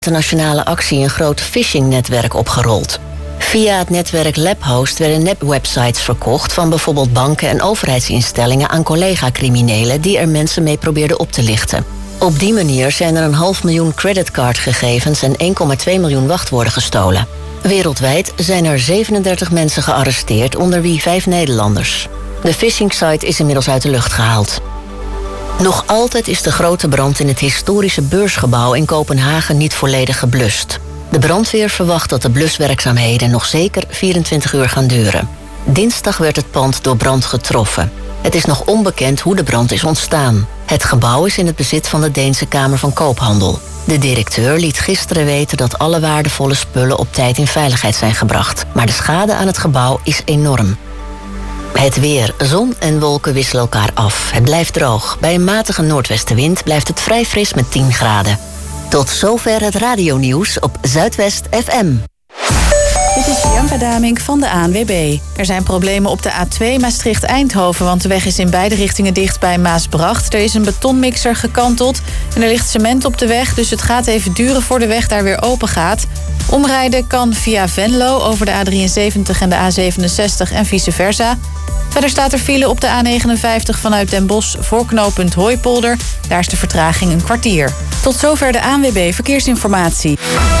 internationale actie een groot phishing-netwerk opgerold. Via het netwerk LabHost werden nepwebsites verkocht van bijvoorbeeld banken en overheidsinstellingen aan collega-criminelen die er mensen mee probeerden op te lichten. Op die manier zijn er 500.000 creditcardgegevens en 1,2 miljoen wachtwoorden gestolen. Wereldwijd zijn er 37 mensen gearresteerd, onder wie 5 Nederlanders. De phishing-site is inmiddels uit de lucht gehaald. Nog altijd is de grote brand in het historische beursgebouw in Kopenhagen niet volledig geblust. De brandweer verwacht dat de bluswerkzaamheden nog zeker 24 uur gaan duren. Dinsdag werd het pand door brand getroffen. Het is nog onbekend hoe de brand is ontstaan. Het gebouw is in het bezit van de Deense Kamer van Koophandel. De directeur liet gisteren weten dat alle waardevolle spullen op tijd in veiligheid zijn gebracht. Maar de schade aan het gebouw is enorm. Het weer. Zon en wolken wisselen elkaar af. Het blijft droog. Bij een matige noordwestenwind blijft het vrij fris met 10 graden. Tot zover het radionieuws op Zuidwest FM. Dit is Bianca Damink van de ANWB. Er zijn problemen op de A2 Maastricht-Eindhoven, want de weg is in beide richtingen dicht bij Maasbracht. Er is een betonmixer gekanteld en er ligt cement op de weg, dus het gaat even duren voor de weg daar weer open gaat. Omrijden kan via Venlo over de A73 en de A67 en vice versa. Verder staat er file op de A59 vanuit Den Bosch voor knooppunt Hooipolder. Daar is de vertraging een kwartier. Tot zover de ANWB Verkeersinformatie.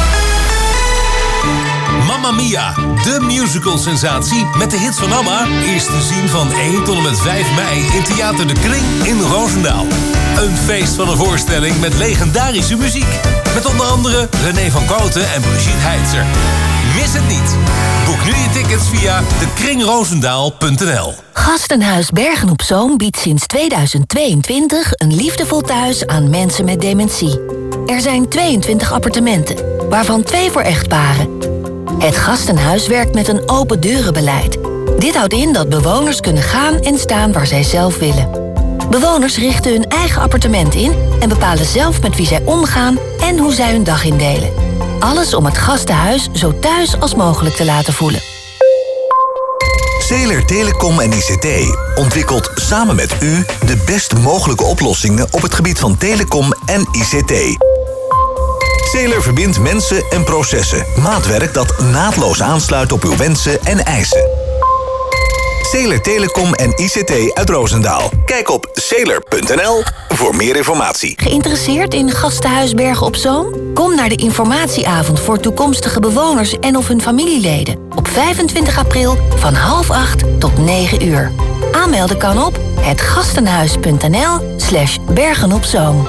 Mamma Mia, de musical-sensatie met de hits van ABBA is te zien van 1 tot en met 5 mei in Theater de Kring in Roosendaal. Een feest van een voorstelling met legendarische muziek. Met onder andere René van Kooten en Brigitte Heitzer. Mis het niet. Boek nu je tickets via dekringroosendaal.nl. Gastenhuis Bergen op Zoom biedt sinds 2022 een liefdevol thuis aan mensen met dementie. Er zijn 22 appartementen, waarvan 2 voor echtparen. Het Gastenhuis werkt met een open deurenbeleid. Dit houdt in dat bewoners kunnen gaan en staan waar zij zelf willen. Bewoners richten hun eigen appartement in en bepalen zelf met wie zij omgaan en hoe zij hun dag indelen. Alles om het Gastenhuis zo thuis als mogelijk te laten voelen. Zeeler Telecom en ICT ontwikkelt samen met u de best mogelijke oplossingen op het gebied van telecom en ICT. Zeeler verbindt mensen en processen. Maatwerk dat naadloos aansluit op uw wensen en eisen. Zeeler Telecom en ICT uit Roosendaal. Kijk op zeeler.nl voor meer informatie. Geïnteresseerd in Gastenhuis Bergen op Zoom? Kom naar de informatieavond voor toekomstige bewoners en of hun familieleden. Op 25 april van 7:30 tot 9 uur. Aanmelden kan op hetgastenhuis.nl/bergenopzoom.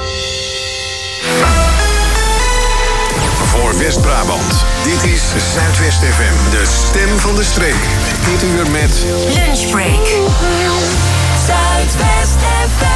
Voor West-Brabant. Dit is Zuidwest FM, de stem van de streek. Dit uur met Lunchbreak. Zuidwest FM.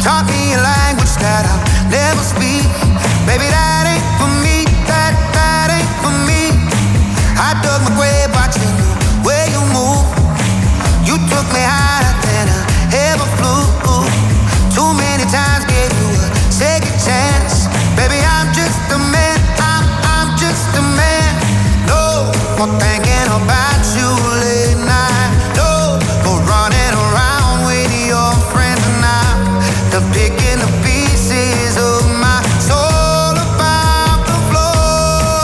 taught me a language that I'll never speak. Baby, that ain't for me, that ain't for me. I dug my grave watching the way you move. You took me higher than I ever flew. Too many times gave you a second chance. Baby, I'm just a man, I'm just a man. No more thinking about you late night. No more running around with your friends and I'm picking the pieces of my soul about the floor.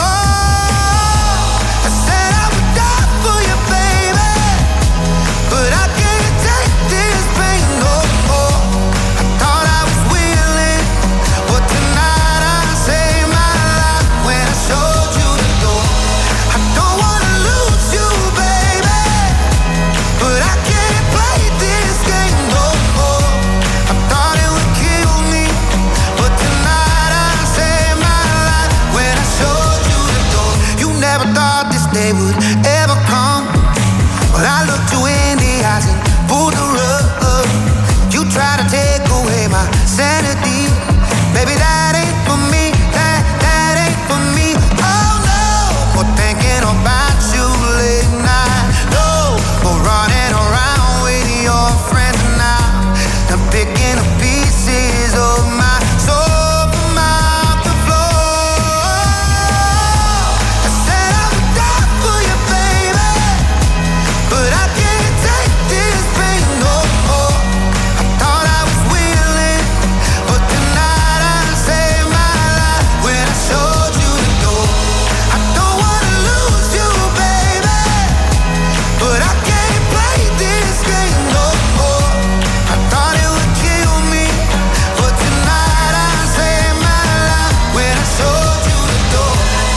I said I would die for you, baby, but I can't take this pain no more. I thought I was willing, but tonight I saved my life when I showed you the door. I don't wanna lose you, baby, but I can't play this game no more. I thought it would kill me, but tonight I saved my life when I showed you the door. You never thought this day would ever come, but I looked you in the eyes and pulled the rug. You tried to take away my sanity. Baby, that ain't for me, that ain't for me. Oh no, more thinking about you late night. No, more running around with your friends now. I'm picking up pieces of my soul from out the floor. I said I would die for you, baby, but I can't take this pain no more. I thought I was willing, but tonight I saved my life when I showed you the door. I don't wanna lose you, baby, but I can't play this game no more. I thought it would kill me, but tonight I saved my life when I showed you the door.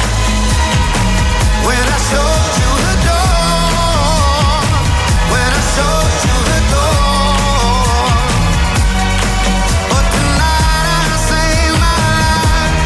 When I showed you the door. When I showed you the door. But tonight I saved my life.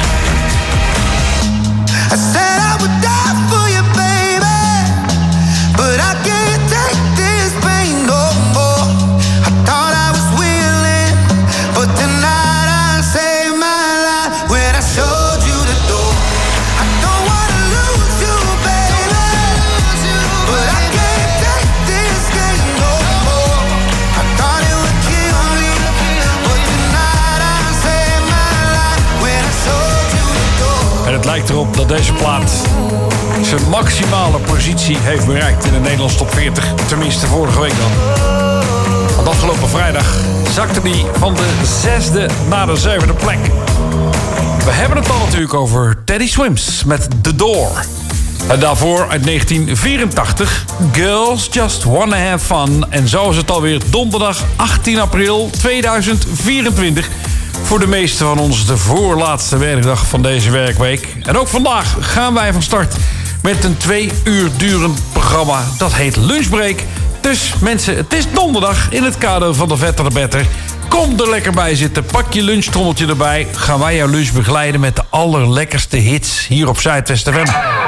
I said I would die for you, baby, but I can't take this pain no more. I thought I was willing, but tonight I saved my life when I showed you the door. I don't wanna lose you, baby, but I can't take this game no more. I thought it would kill me, but tonight I saved my life when I showed you the door. En het lijkt erop dat deze plaat zijn maximale positie heeft bereikt in de Nederlandse top 40. Tenminste, vorige week dan. Want afgelopen vrijdag zakte die van de 6e naar de 7e plek. We hebben het al natuurlijk over Teddy Swims met The Door. En daarvoor uit 1984, Girls Just Wanna Have Fun. En zo is het alweer donderdag 18 april 2024. Voor de meesten van ons de voorlaatste werkdag van deze werkweek. En ook vandaag gaan wij van start met een 2 uur durend programma. Dat heet Lunchbreak. Dus mensen, het is donderdag in het kader van de Vetter de Better. Kom er lekker bij zitten, pak je lunchtrommeltje erbij. Gaan wij jouw lunch begeleiden met de allerlekkerste hits hier op Zuidwest FM.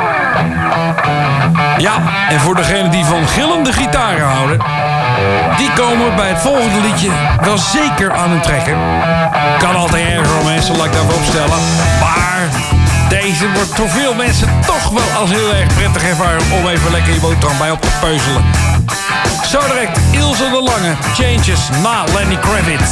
Ja, en voor degenen die van gillende gitaren houden, die komen bij het volgende liedje wel zeker aan hun trekken. Kan altijd erger mensen, laat ik daarvoor opstellen. Maar deze wordt voor veel mensen toch wel als heel erg prettig ervaren om even lekker je boterham bij op te peuzelen. Zo direct Ilse de Lange, Changes na Lenny Kravitz.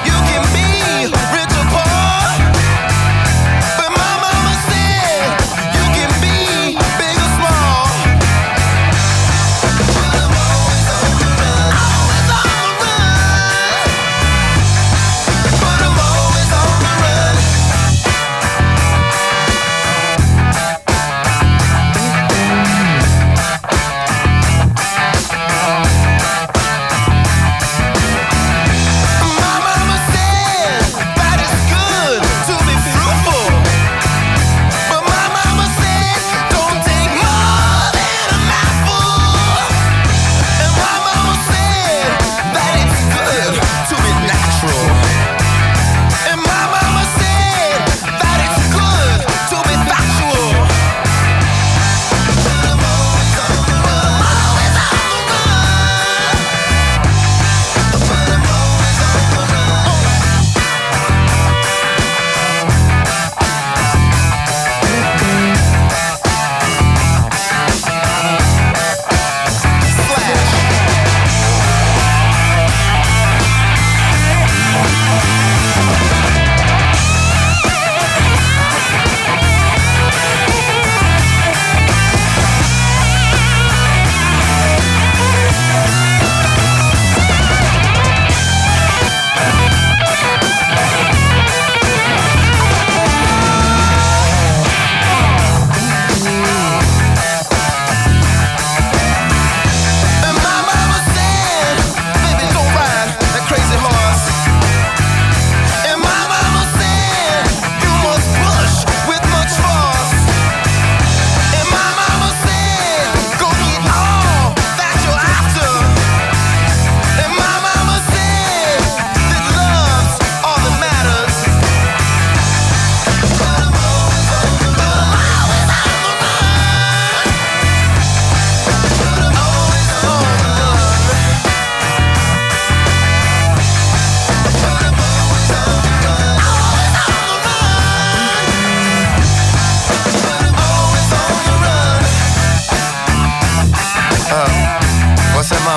Rich or poor, but my mama said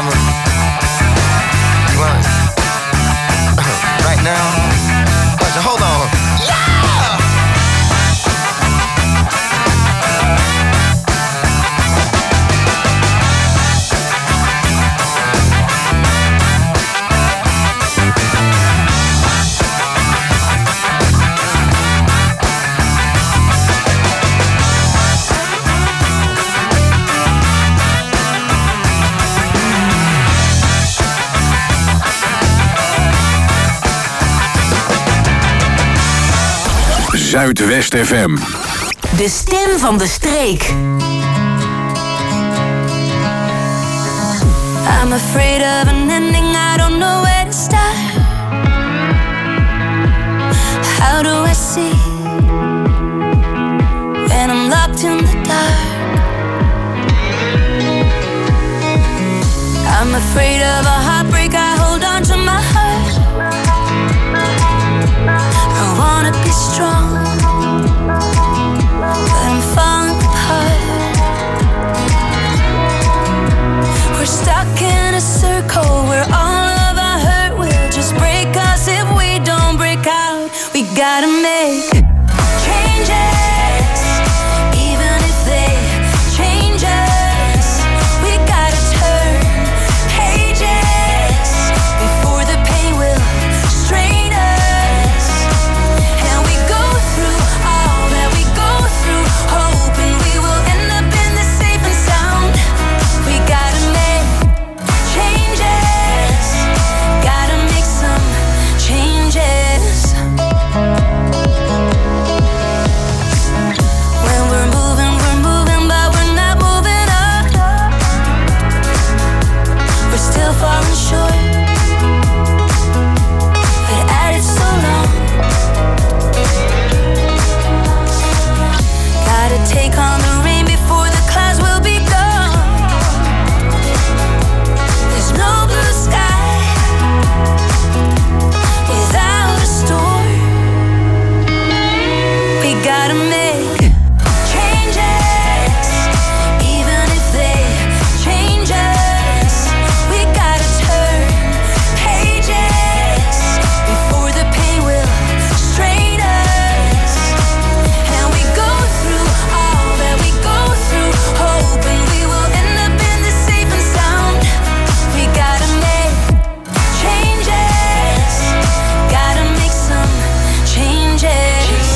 mama. You want right now? Hold on. Yeah! Zuidwest FM. De stem van de streek. I'm afraid of an ending, I don't know where to start. How do I see when I'm locked in the dark? I'm afraid of a heartbreak, I hold on to my heart. I wanna be strong, but I'm falling apart. We're stuck in a circle where all of our hurt will just break us if we don't break out. We gotta make changes, even if they change us. We gotta turn pages before the pain will strain us. And we go through all that we go through, hoping we will end up in the safe and sound. We gotta make changes, gotta make some changes. When we're moving, but we're not moving up. We're still falling short, but at it so long. Gotta take on the rain before the clouds will be gone. There's no blue sky without a storm. We gotta make changes, even if they change us. We gotta turn pages before the pain will strain us. And we go through all that we go through, hoping we will end up in the safe and sound. We gotta make changes, gotta make some changes.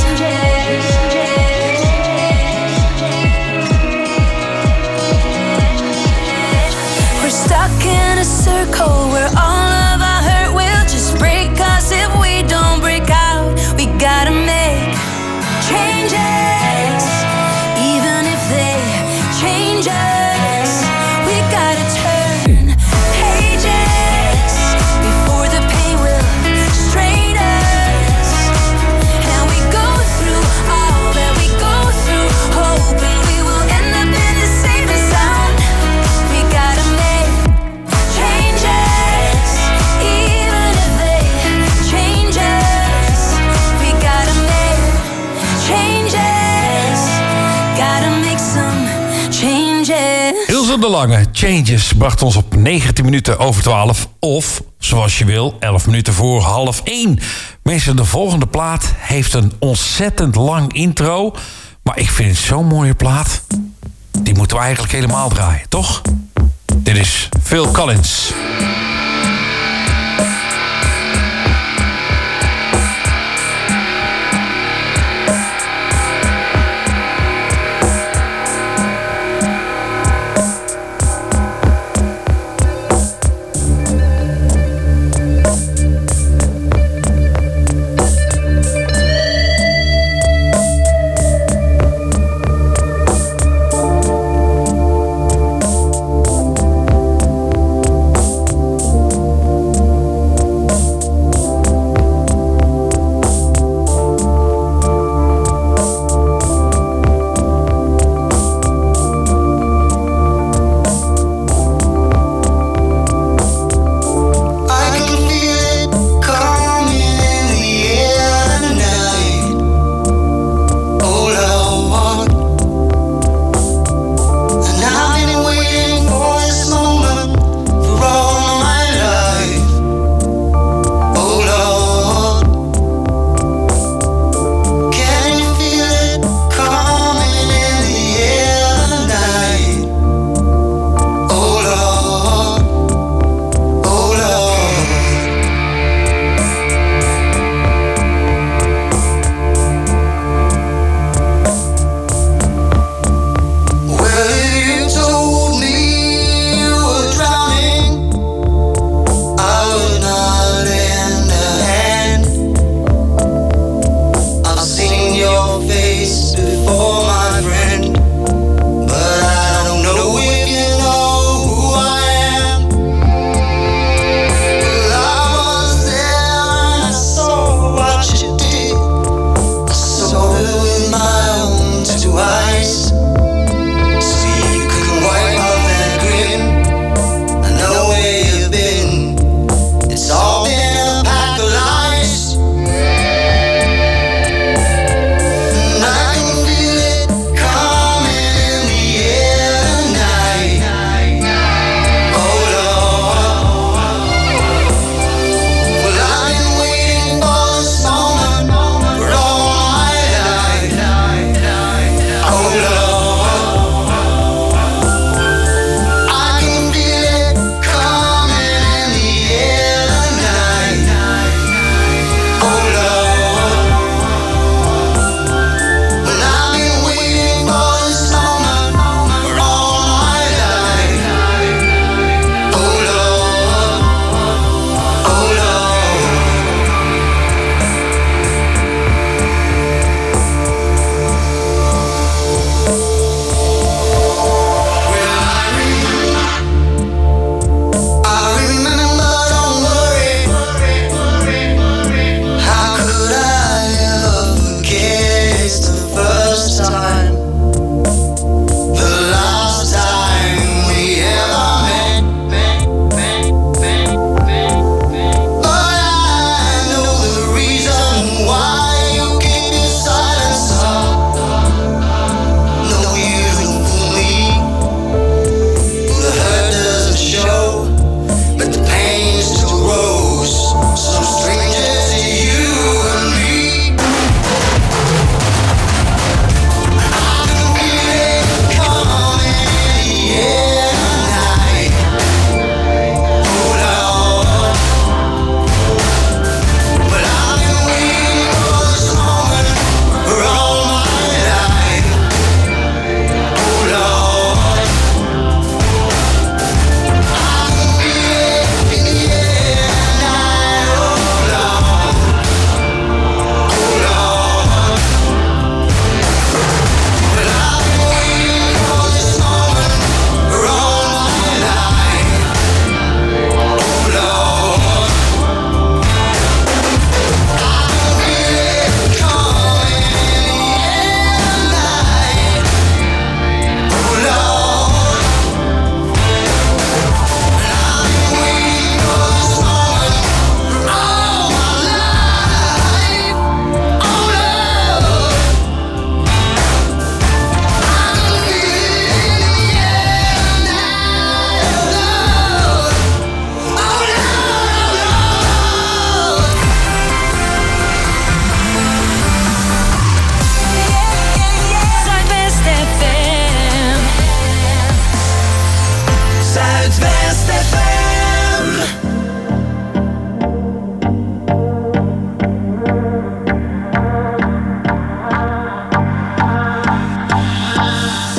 We're stuck in a circle where all of our hurt will just break us if we don't break out. We gotta make changes, even if they change us. We gotta turn pages before the pain will strain us. And we go through all that we go through, hoping we will end up in the safe and sound. We gotta make changes, even if they change us. We gotta make changes, gotta make some changes. Ilse de Lange, Changes, bracht ons op 19 minuten over 12. Of, zoals je wil, 11 minuten voor 12:30. Mensen, de volgende plaat heeft een ontzettend lang intro. Maar ik vind het zo'n mooie plaat. Die moeten we eigenlijk helemaal draaien, toch? Dit is Phil Collins.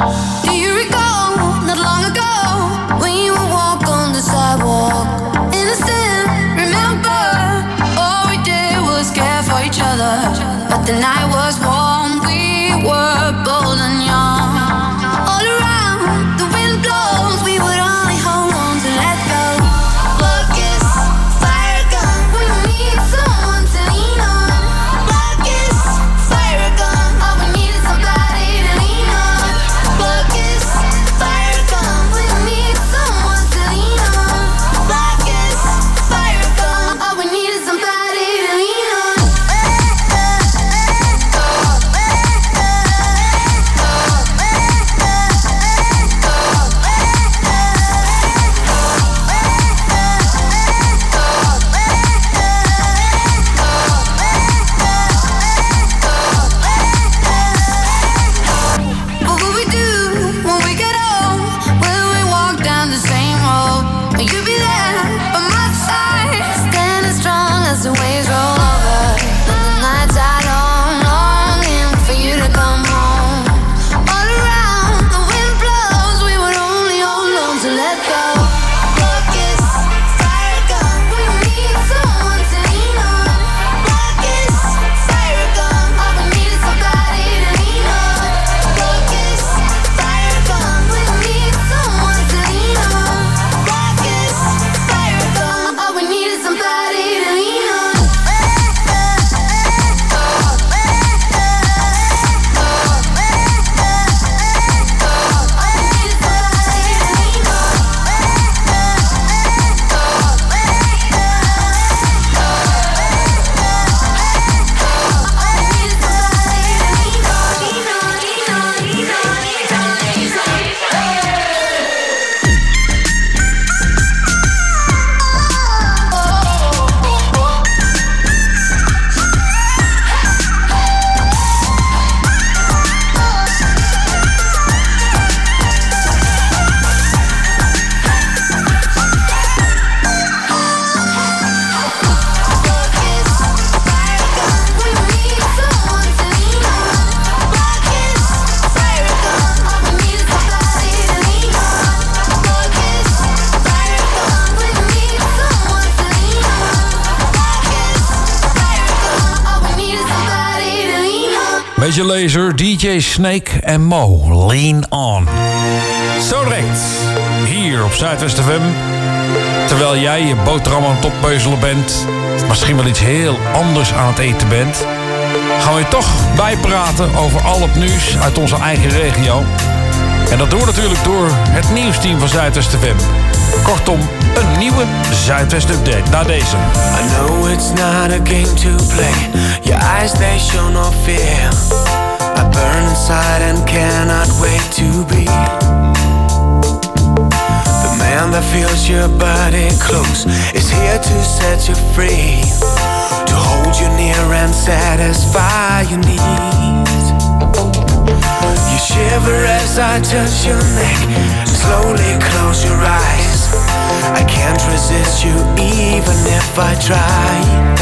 Do you recall not long ago when you would walk on the sidewalk? Innocent, remember, all we did was care for each other. But the night was warm, we were bold and young. All around, the wind blows, we would only hold on to let go. Blood kiss, fire gun, we need someone to lean on. Blood kiss, fire gun, all we need is somebody to lean on. Blood kiss, fire gun, we need someone to lean on. Blood kiss, fire gun, all we need is somebody to lean on. What will we do when we get old? Will we walk down the same road? Will you be there by my side, standing strong as the waves roll over? When the nights are long, longing for you to come home. All around, the wind blows, we would only hold on to let go. Blood kiss, fire gun, we need someone to lean on. Blood kiss, fire gun, all we need is somebody to lean on. Blood kiss, fire gun, we need someone to lean on. Blood kiss, fire gun, all we need is somebody to lean on. Major Lazer, DJ Snake en Mo. Lean On. Zo direct. Hier op Zuidwest FM. Terwijl jij je boterham aan het oppeuzelen bent. Misschien wel iets heel anders aan het eten bent. Gaan we je toch bijpraten over al het nieuws uit onze eigen regio. En dat doen we natuurlijk door het nieuwsteam van Zuidwest FM. Kortom, een nieuwe Zuidwest Update na deze. I know it's not a game to play. Your eyes, they show no fear. I burn inside and cannot wait to be the man that feels your body close, is here to set you free, to hold you near and satisfy your needs. You shiver as I touch your neck, slowly close your eyes. I can't resist you even if I try.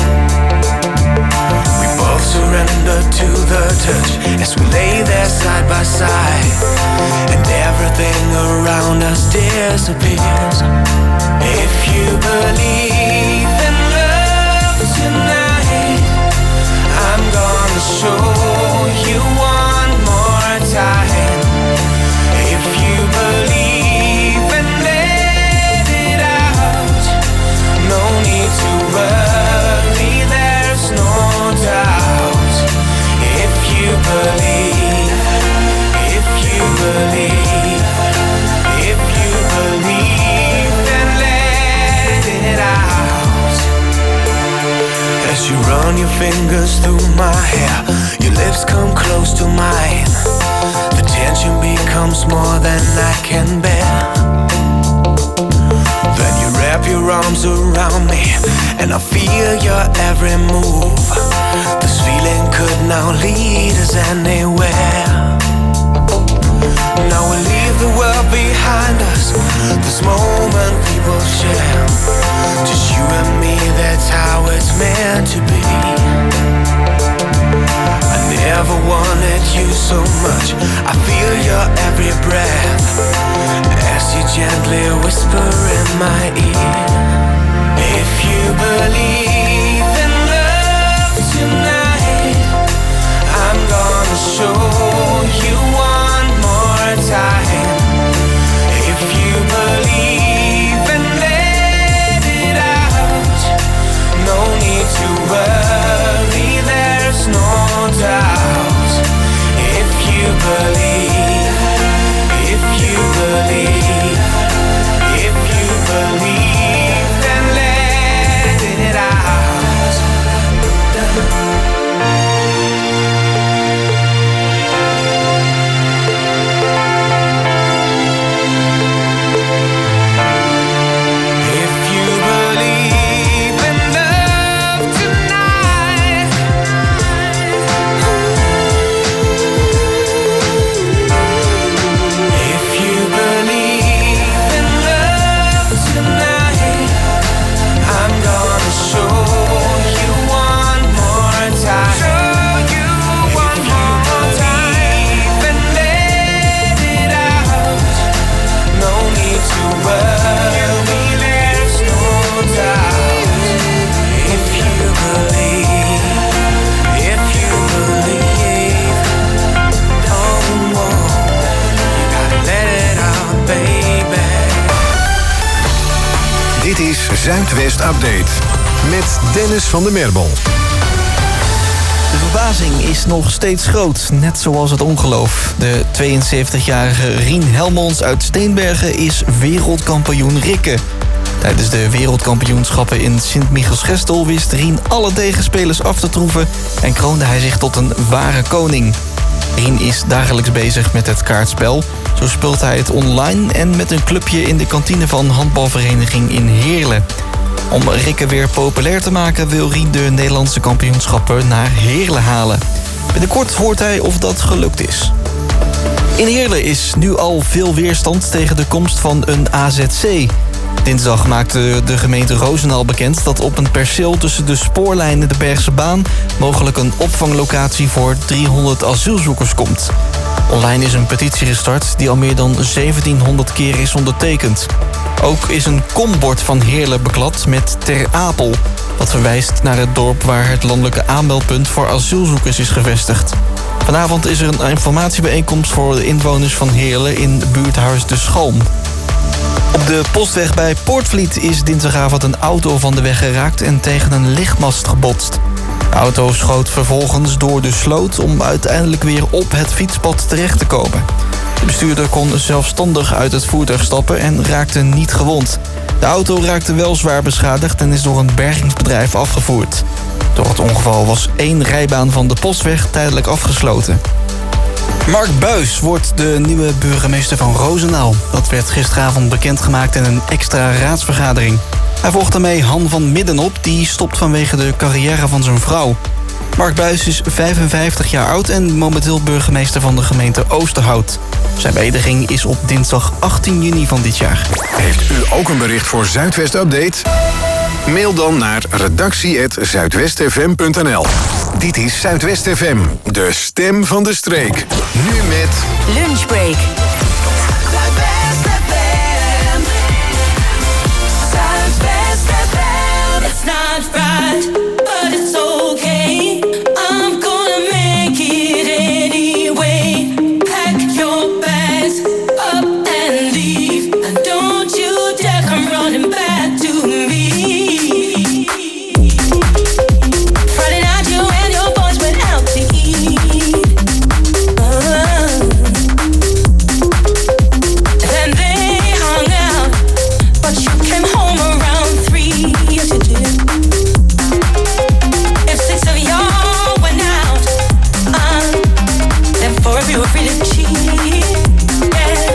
We both surrender to the touch as we lay there side by side, and everything around us disappears. If you believe in love tonight, I'm gonna show you one more time. If you believe and let it out, no need to worry, there's no doubt. If you believe, if you believe, if you believe, then let it out. As you run your fingers through my hair, your lips come close to mine. The tension becomes more than I can bear. Then you wrap your arms around me, and I feel your every move. This feeling could now lead us anywhere. Now we leave the world behind us, this moment we will share. Just you and me, that's how it's meant to be. I never wanted you so much. I feel your every breath as you gently whisper in my ear. If you believe in love tonight, I'm gonna show you one more time. If you believe and let it out, no need to worry, there's no doubt. If you believe, if you believe, if you believe, then let it out. If you believe in love tonight, if you believe in love tonight, I'm gonna show you one more time. Show you one more time and let it out. No need to worry, there's no doubt. If you believe, if you believe, oh, you gotta let it out, baby. Dit is Zuidwest Update met Dennis van der Merbel. De verbazing is nog steeds groot, net zoals het ongeloof. De 72-jarige Rien Helmonds uit Steenbergen is wereldkampioen rikken. Tijdens de wereldkampioenschappen in Sint-Michielsgestel wist Rien alle tegenspelers af te troeven en kroonde hij zich tot een ware koning. Rien is dagelijks bezig met het kaartspel. Zo speelt hij het online en met een clubje in de kantine van handbalvereniging in Heerlen. Om rikken weer populair te maken wil Rien de Nederlandse kampioenschappen naar Heerlen halen. Binnenkort hoort hij of dat gelukt is. In Heerlen is nu al veel weerstand tegen de komst van een AZC. Dinsdag maakte de gemeente Roosendaal bekend dat op een perceel tussen de spoorlijnen de Bergse Baan mogelijk een opvanglocatie voor 300 asielzoekers komt. Online is een petitie gestart die al meer dan 1700 keer is ondertekend. Ook is een kombord van Heerlen beklad met Ter Apel, wat verwijst naar het dorp waar het landelijke aanmeldpunt voor asielzoekers is gevestigd. Vanavond is er een informatiebijeenkomst voor de inwoners van Heerlen in buurthuis De Schalm. Op de postweg bij Poortvliet is dinsdagavond een auto van de weg geraakt en tegen een lichtmast gebotst. De auto schoot vervolgens door de sloot om uiteindelijk weer op het fietspad terecht te komen. De bestuurder kon zelfstandig uit het voertuig stappen en raakte niet gewond. De auto raakte wel zwaar beschadigd en is door een bergingsbedrijf afgevoerd. Door het ongeval was 1 rijbaan van de postweg tijdelijk afgesloten. Mark Buijs wordt de nieuwe burgemeester van Roosendaal. Dat werd gisteravond bekendgemaakt in een extra raadsvergadering. Hij volgt daarmee Han van Midden op, die stopt vanwege de carrière van zijn vrouw. Mark Buijs is 55 jaar oud en momenteel burgemeester van de gemeente Oosterhout. Zijn beëdiging is op dinsdag 18 juni van dit jaar. Heeft u ook een bericht voor Zuidwest Update? Mail dan naar redactie@zuidwestfm.nl. Dit is Zuidwest FM, de stem van de streek. Nu met Lunchbreak. Zuidwest FM. Zuidwest FM. It's not right, but it's okay. I'm gonna make it anyway. Pack your bags up and leave. And don't you dare come running back to me. Friday night you and your boys went out to eat. Then they hung out, but you came home around 3. Yes you did. If 6 of y'all went out, then 4 of you were really cheap. Yeah.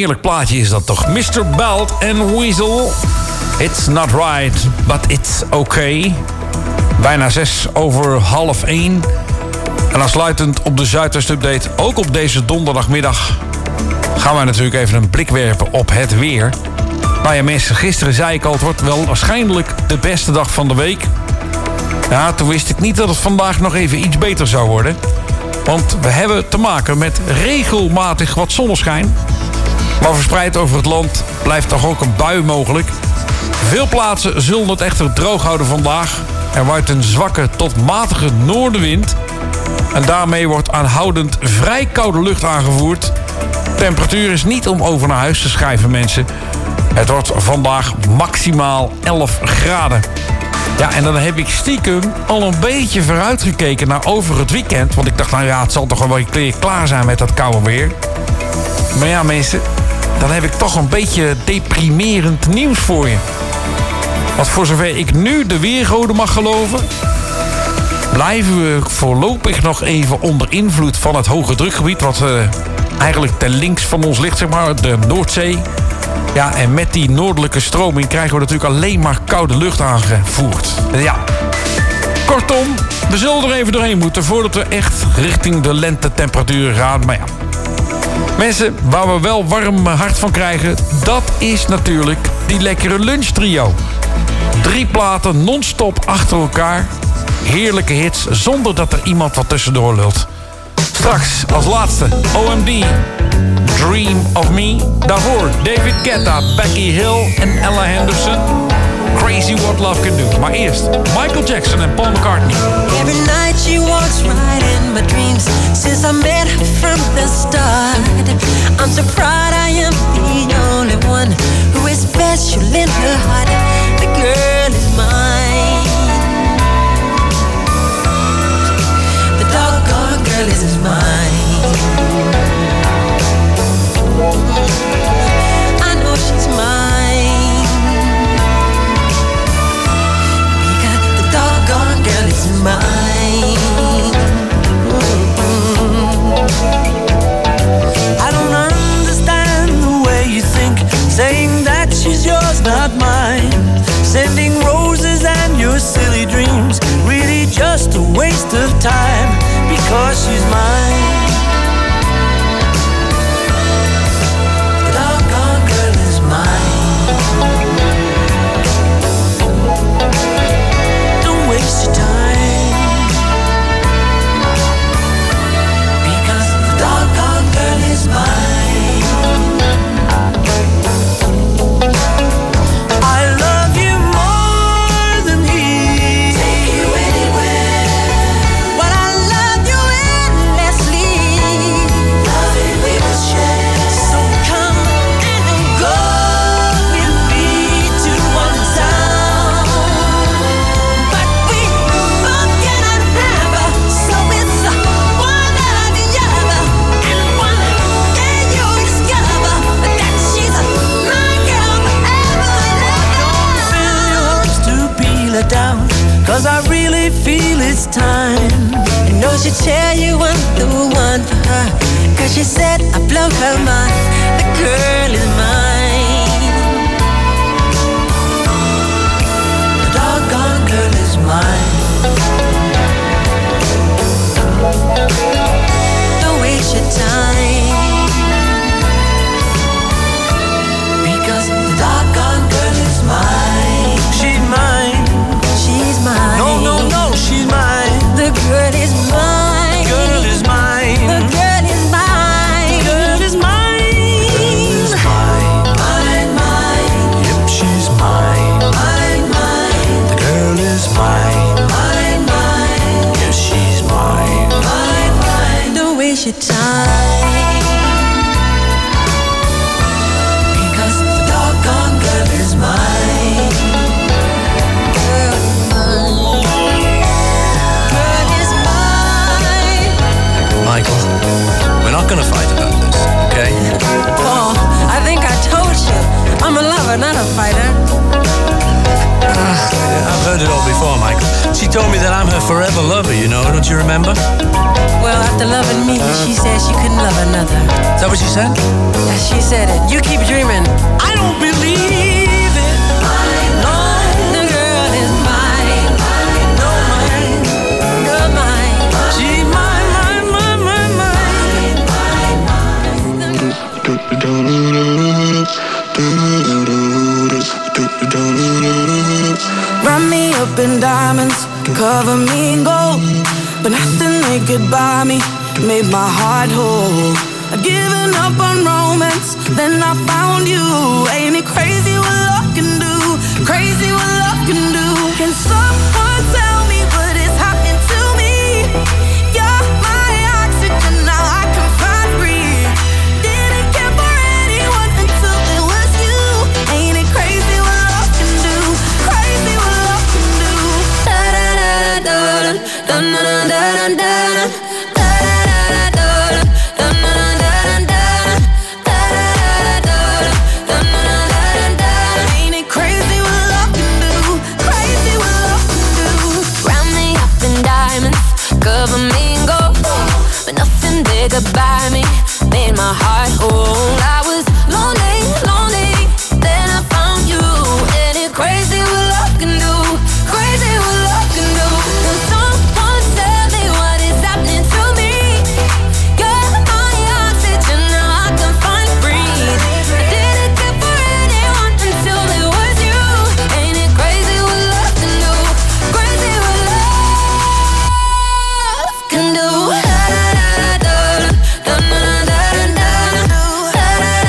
heerlijk plaatje is dat toch. Mr. Belt en Weasel. It's not right, but it's okay. Bijna 1:06. En aansluitend op de Zuidwest-update, ook op deze donderdagmiddag, gaan wij natuurlijk even een blik werpen op het weer. Nou ja, mensen, gisteren zei ik al, het wordt wel waarschijnlijk de beste dag van de week. Ja, toen wist ik niet dat het vandaag nog even iets beter zou worden. Want we hebben te maken met regelmatig wat zonneschijn. Maar verspreid over het land blijft toch ook een bui mogelijk. Veel plaatsen zullen het echter droog houden vandaag. Er waait een zwakke tot matige noordenwind. En daarmee wordt aanhoudend vrij koude lucht aangevoerd. Temperatuur is niet om over naar huis te schrijven, mensen. Het wordt vandaag maximaal 11 graden. Ja, en dan heb ik stiekem al een beetje vooruitgekeken naar over het weekend. Want ik dacht, nou ja, het zal toch wel een keer klaar zijn met dat koude weer. Maar ja, mensen, dan heb ik toch een beetje deprimerend nieuws voor je. Want voor zover ik nu de weergoden mag geloven, blijven we voorlopig nog even onder invloed van het hoge drukgebied, wat eigenlijk ten links van ons ligt, zeg maar, de Noordzee. Ja, en met die noordelijke stroming krijgen we natuurlijk alleen maar koude lucht aangevoerd. Ja, kortom, we zullen er even doorheen moeten voordat we echt richting de lentetemperaturen gaan. Maar ja, mensen, waar we wel warm hart van krijgen, dat is natuurlijk die lekkere lunchtrio. 3 platen non-stop achter elkaar. Heerlijke hits zonder dat er iemand wat tussendoor lult. Straks als laatste OMD, Dream of Me. Daarvoor David Guetta, Becky Hill en Ella Henderson. Crazy What Love Can Do. Maar eerst Michael Jackson en Paul McCartney. Every night she walks right in my dreams. Since I met her from the start, I'm so proud I am the only one who is special in her heart. The girl is mine. The doggone girl is mine. I know she's mine, because the doggone girl is mine. I don't understand the way you think, saying that she's yours, not mine. Sending roses and your silly dreams, really just a waste of time, because she's mine. Don't waste your time, because the doggone girl is mine. I love you more than he. Take you anywhere, but I love you endlessly. Loving we will share. So come and go with me to one town. But we both cannot remember, so it's one or the other. And one day you'll discover that she's my girl forever. Fill your hopes to peel her down, 'cause I really feel it's time. You know she'd tell you I'm the one for her, 'cause she said I blow her mind. The girl is mine. The doggone girl is mine. Don't waste your time, because the doggone girl is mine. She's mine. She's mine. No, no, no, she's mine. The girl is mine. Girl is mine. The girl is mine. Girl is mine. Girl is mine. Mine, mine. Yep, she's mine. Mine, mine. The girl is mine. Mine, mine. Yes, she's mine. Mine, mine. Don't waste your time, because the doggone girl is mine. Girl is mine. Girl is mine. Michael, we're not gonna fight about this, okay? Paul, I think I told you, I'm a lover, not a fighter. I've heard it all before, Michael. She told me that I'm her forever lover, you know, don't you remember? Well, after loving me, she said she couldn't love another. Is that what she said? Yeah, she said it. You keep dreaming. I don't believe it. No, the girl is mine. No, mine. You're mine. She's mine, mine, mine, mine, mine. Run me up in diamonds, cover me in gold, but nothing they could buy me made my heart whole. I'd given up on romance, then I found you. Ain't it crazy what love can do? Crazy what love can do. Can someone tell me what is happening to me? You're my oxygen, now I can find breathe. Didn't care for anyone until it was you. Ain't it crazy what love can do? Crazy what love can do. Da da da da da da da da da. Cover me in gold, but nothing they could buy me made my heart whole. I was lonely, lonely, then I found you. And it's crazy what love can do, crazy what love can do. Can someone tell me what is happening to me? You're my oxygen, now I can find breathe. I didn't care for anyone until it was you. Ain't it crazy what love can do, crazy what love can do. Da da da da da da da da.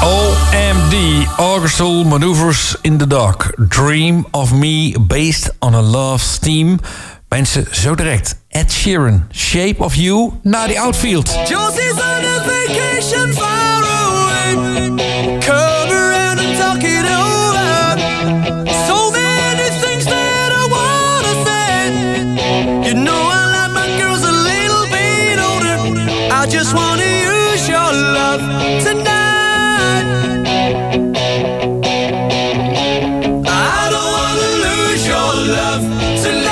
OMD, Orchestral Maneuvers in the Dark. Dream of Me, based on a love theme. Mensen, zo direct. Ed Sheeran, Shape of You, naar die outfield. Josie's on a vacation far away. Come around and talk it over. So many things that I wanna say. You know I like my girls a little bit older. I just wanna use your love tonight. I don't wanna lose your love tonight.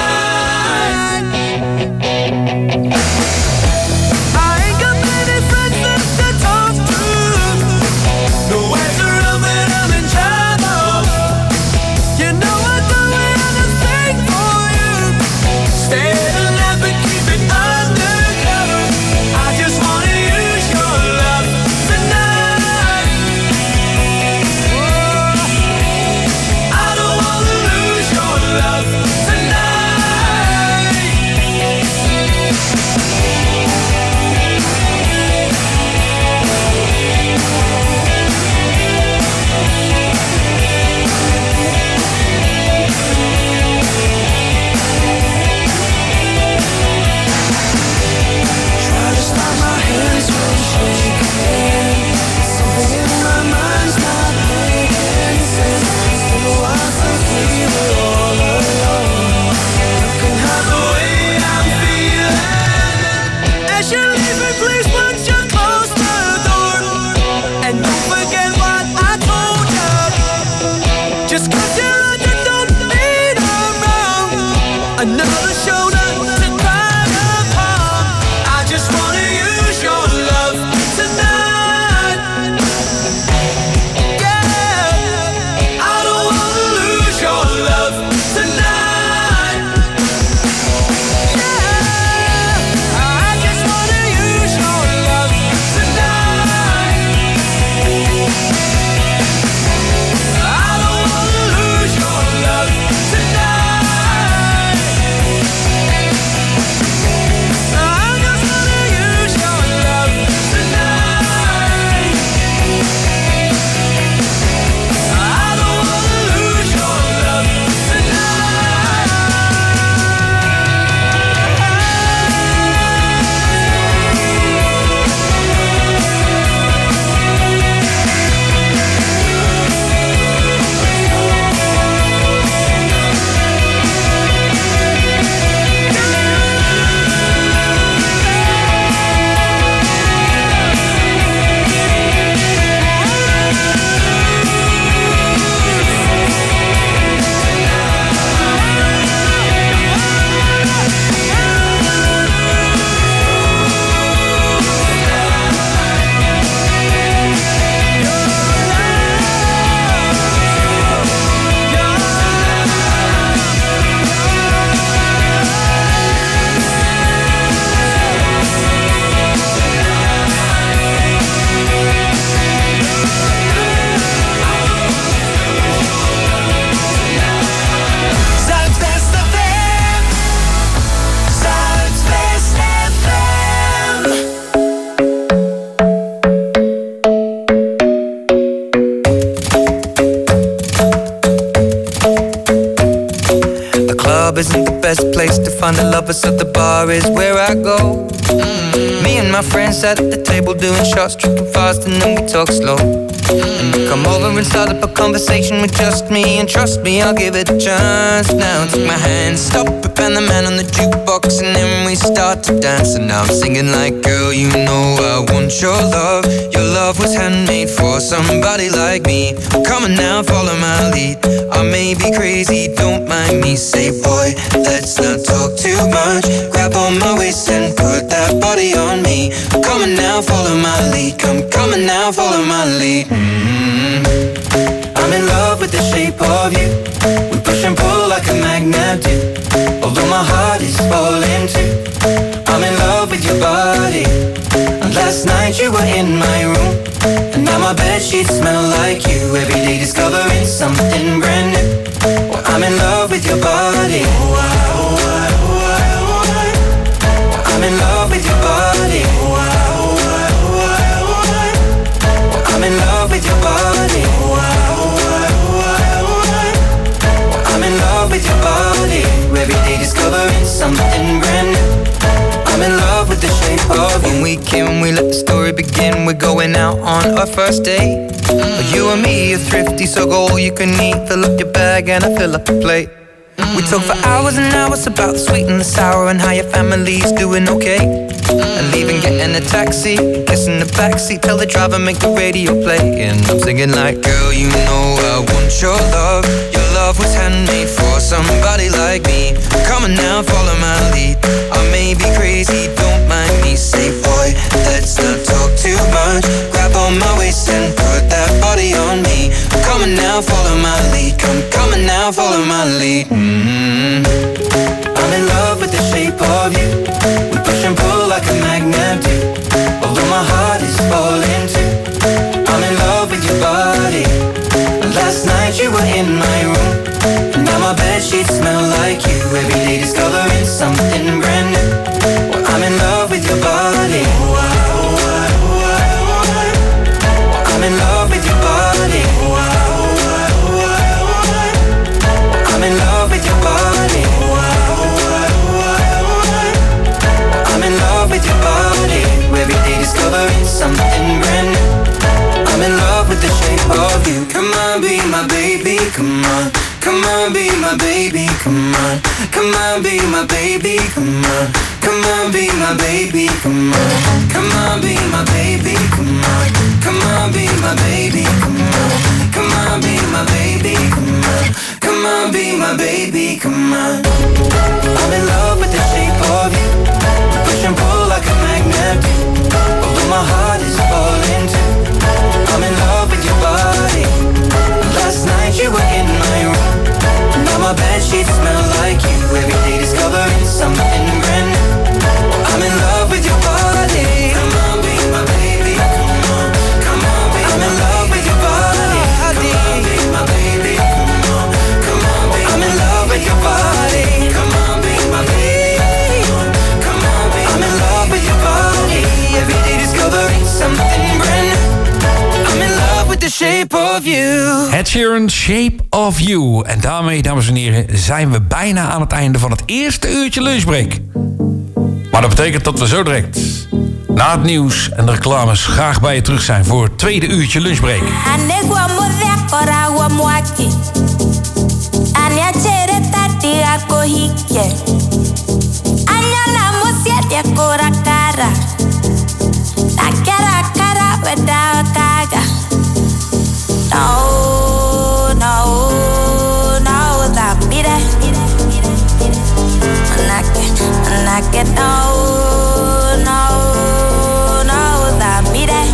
find the lovers, so the bar is where I go. Me and my friends sat at the table doing shots, tripping fast, and then we talk slow. And you come over and start up a conversation with just me, and trust me, I'll give it a chance. Now take my hand, stop it, and the man on the jukebox, and then we start to dance. And now I'm singing like, girl, you know I want your love. Your love was handmade for somebody like me. Come on now, follow my lead. I may be crazy, don't mind me. Say, boy, let's not talk too much. Grab on my waist and put that body on me. Come on now, follow my lead. Come on now, follow my lead. I'm in love with the shape of you. We push and pull like a magnet do. Although my heart is falling too. I'm in love with your body. And last night you were in my room, and now my bedsheets smell like you. Every day discovering something brand new. Well, I'm in love with your body. I'm in love with your body. I'm in love with your body. Can we let the story begin? We're going out on our first date. You and me are thrifty, so go all you can eat. Fill up your bag and I fill up the plate. We talk for hours and hours about the sweet and the sour and how your family's doing okay. And leaving, getting a taxi, kissing the backseat, tell the driver make the radio play. And I'm singing like, girl, you know I want your love. Your love was handmade for somebody like me. Come on now, follow my lead. I may be crazy, don't mind me. Say, boy, let's not talk too much. Grab on my waist and put that body on me. Come on now, follow my lead. Come on now, follow my lead. I'm in love with the shape of you. We push and pull like a magnet do. Although my heart is falling too. I'm in love with your body. Last night you were in my room, and now my bedsheets smell like you. Every day discovering something brand new. Well, I'm in love with your body. I'm in love with your body. I'm in love with your body. I'm in love with your body. Every day discovering something brand new. I'm in love with the shape of you. Come on, be my baby, come on. Come on, be my baby, come on. Come on, be my baby, come on. Come on, be my baby, come on. Come on, be my baby, come on. Come on, be my baby, come on. Come on, be my baby, come on. Come on, be my baby, come on. I'm in love with the shape of you. Push and pull like a magnet do. Although my heart is falling too. I'm in love with your body. Last night you were in my room. Now my bedsheets smell like you. Every day discovering something brand new. I'm in love with your body. Come on, be my baby. Come on, come on, be I'm in love with your body. Come on, be my baby. Come on, come on, be I'm in love with your body. Come on, be my baby. Come on, be I'm in love with your body. Every day discovering something brand new. I'm in love with the shape of you. Ed Sheeran, Shape of You. En daarmee, dames en heren, zijn we bijna aan het einde van het eerste uurtje lunchbreak. Maar dat betekent dat we zo direct, na het nieuws en de reclames, graag bij je terug zijn voor het tweede uurtje lunchbreak. No, no, no, that beat it. I get no, no, no, that beat it.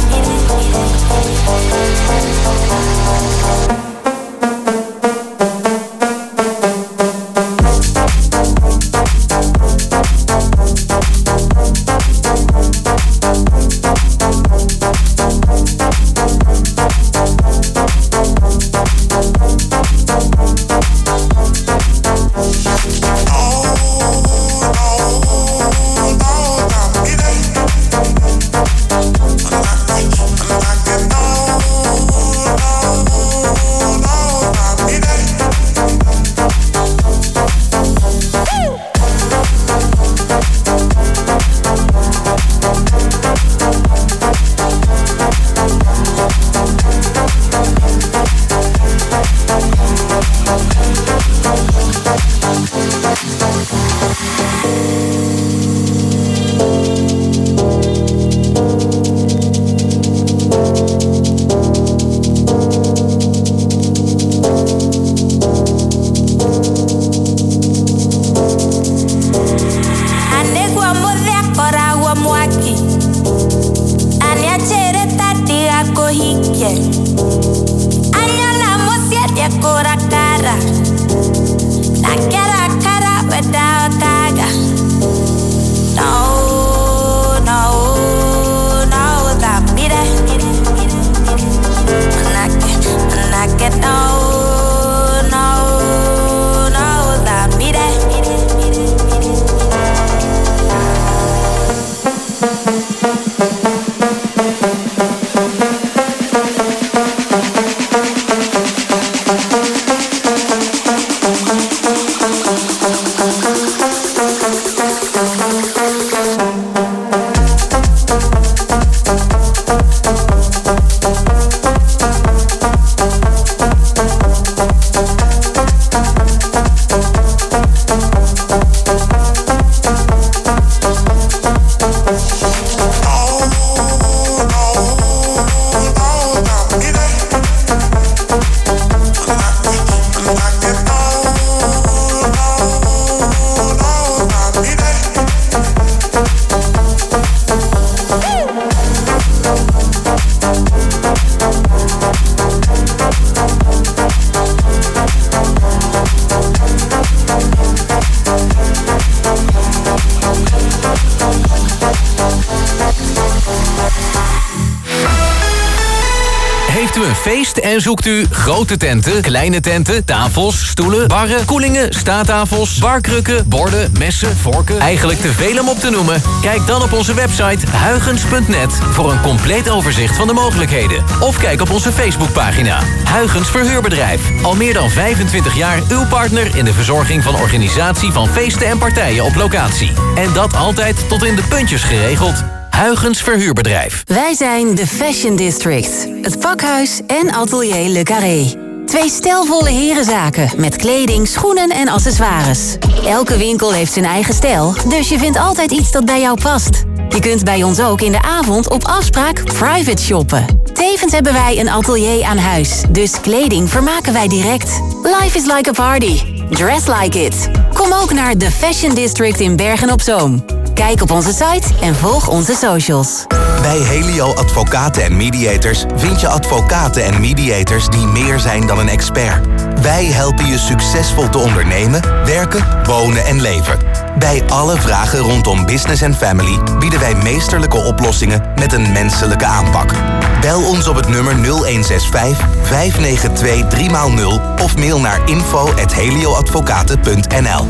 Heeft u een feest en zoekt u grote tenten, kleine tenten, tafels, stoelen, barren, koelingen, staattafels, barkrukken, borden, messen, vorken? Eigenlijk te veel om op te noemen? Kijk dan op onze website huygens.net voor een compleet overzicht van de mogelijkheden. Of kijk op onze Facebookpagina. Huygens Verhuurbedrijf. Al meer dan 25 jaar uw partner in de verzorging van organisatie van feesten en partijen op locatie. En dat altijd tot in de puntjes geregeld. Huygens Verhuurbedrijf. Wij zijn de Fashion District. Het pakhuis en atelier Le Carré. 2 stijlvolle herenzaken met kleding, schoenen en accessoires. Elke winkel heeft zijn eigen stijl, dus je vindt altijd iets dat bij jou past. Je kunt bij ons ook in de avond op afspraak private shoppen. Tevens hebben wij een atelier aan huis, dus kleding vermaken wij direct. Life is like a party. Dress like it. Kom ook naar de Fashion District in Bergen-op-Zoom. Kijk op onze site en volg onze socials. Bij Helio Advocaten en Mediators vind je advocaten en mediators die meer zijn dan een expert. Wij helpen je succesvol te ondernemen, werken, wonen en leven. Bij alle vragen rondom business en family bieden wij meesterlijke oplossingen met een menselijke aanpak. Bel ons op het nummer 0165 592 3x0 of mail naar info@helioadvocaten.nl.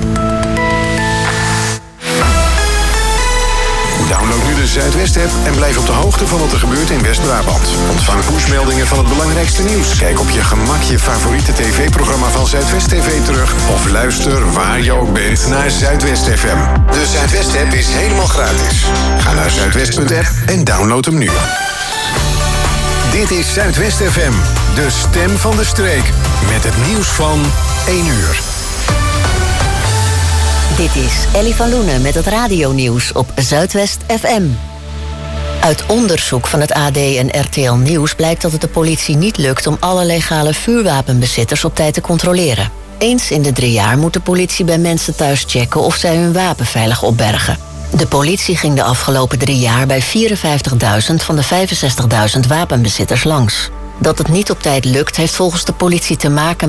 Download nu de Zuidwest-app en blijf op de hoogte van wat er gebeurt in West-Brabant. Ontvang pushmeldingen van het belangrijkste nieuws. Kijk op je gemak je favoriete tv-programma van Zuidwest TV terug. Of luister waar je ook bent naar Zuidwest FM. De Zuidwest-app is helemaal gratis. Ga naar zuidwest.app en download hem nu. Dit is Zuidwest FM, de stem van de streek. Met het nieuws van 1 uur. Dit is Ellie van Loenen met het radionieuws op Zuidwest FM. Uit onderzoek van het AD en RTL Nieuws blijkt dat het de politie niet lukt om alle legale vuurwapenbezitters op tijd te controleren. Eens in de 3 jaar moet de politie bij mensen thuis checken of zij hun wapen veilig opbergen. De politie ging de afgelopen 3 jaar bij 54.000 van de 65.000 wapenbezitters langs. Dat het niet op tijd lukt heeft volgens de politie te maken